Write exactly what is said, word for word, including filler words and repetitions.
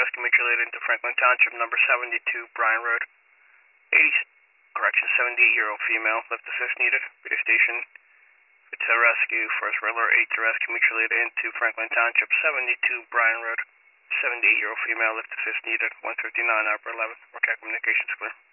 rescue mutual aid into Franklin Township, number seventy-two, Bryan Road. eighty, correction, seventy-eight-year-old female, left assist needed. Radio station, to rescue, first regular eight to rescue mutual aid into Franklin Township, seventy-two, Bryan Road. seventy-eight-year-old female, left assist needed. one fifty-nine, upper eleven. Okay, communications clear.